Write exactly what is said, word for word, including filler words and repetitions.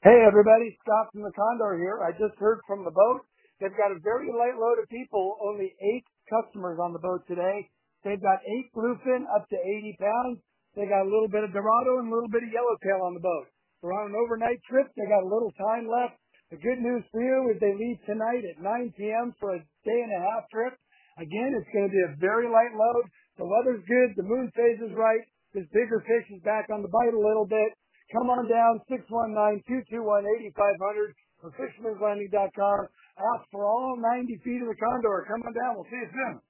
Hey everybody, Scott from the Condor here. I just heard from the boat. They've got a very light load of people, only eight customers on the boat today. They've got eight bluefin up to eighty pounds. They got a little bit of Dorado and a little bit of yellowtail on the boat. We're on an overnight trip. They got a little time left. The good news for you is they leave tonight at nine p.m. for a day and a half trip. Again, it's going to be a very light load. The weather's good. The moon phase is right. This bigger fish is back on the bite a little bit. Come on down, six one nine, two two one, eight five zero zero or fishermans landing dot com. Ask for all ninety feet of the Condor. Come on down. We'll see you soon.